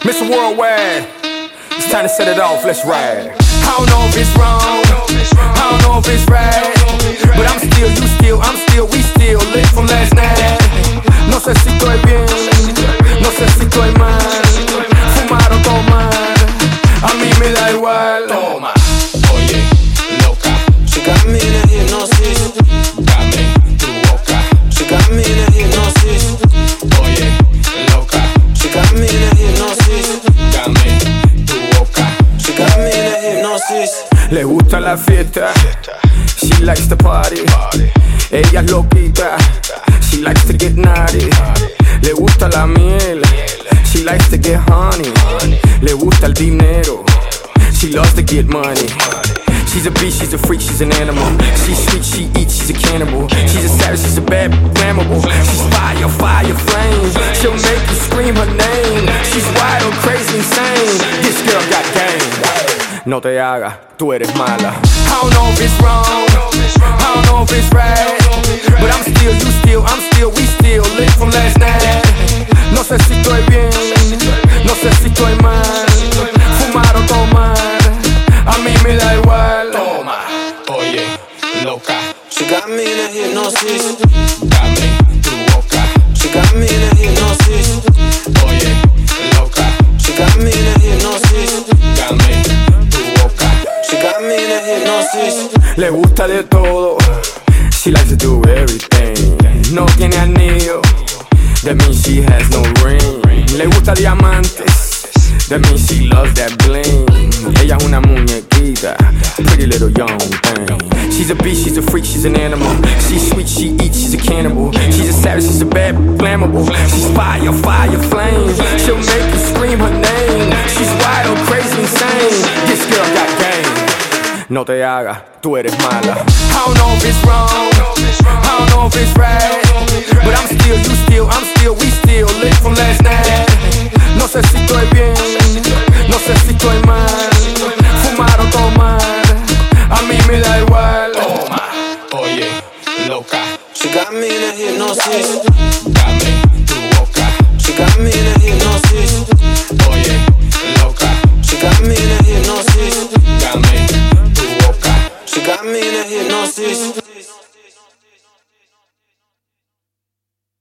Mr. Worldwide, it's time to set it off, let's ride. I don't know if it's wrong, I don't know if it's right, but I'm still, you still, I'm still, we still lit from last night. No sé si estoy bien, no sé si estoy mal, fumar o tomar, a mí me da igual. Toma, oye, loca, she got me in a hypnosis. Dame tu boca, she got me in a hypnosis. Oye, loca, she got me in a hypnosis. Dame tu boca, she got me in a hypnosis. Le gusta la fiesta, she likes to party. Ella es loquita, she likes to get naughty. Le gusta la miel, she likes to get honey. Le gusta el dinero, she loves to get money. She's a beast, she's a freak, she's an animal. She's sweet, she eats, she's a cannibal. She's a savage, she's a bad, flammable. She's fire, fire, flame. She'll make you scream her name. She's wild, crazy, insane. This girl got game. No te hagas, tú eres mala. I don't know if it's wrong, I don't know if it's right, but I'm still, you still, I'm still, we still lit from last night. No sé si estoy bien, no sé si estoy mal, fumar o tomar, a mí me da igual. Toma, oye, loca, she got me in a hypnosis. Dame tu boca, she got me in a hypnosis. Oye, loca, she got me in a hypnosis. Dame tu boca, she got me in a hypnosis. Le gusta de todo, she likes to do everything. No tiene anillo, that means she has no ring. Le gusta diamantes, that means she loves that bling. Ella es una muñequita, pretty little young thing. She's a beast, she's a freak, she's an animal. She's sweet, she eats, she's a cannibal. She's a savage, she's a bad, flammable. She's fire, fire, flame. She'll make you scream her name. She's wild, crazy, insane. This girl got game. No te hagas, tú eres mala. I don't know if it's wrong, I don't know if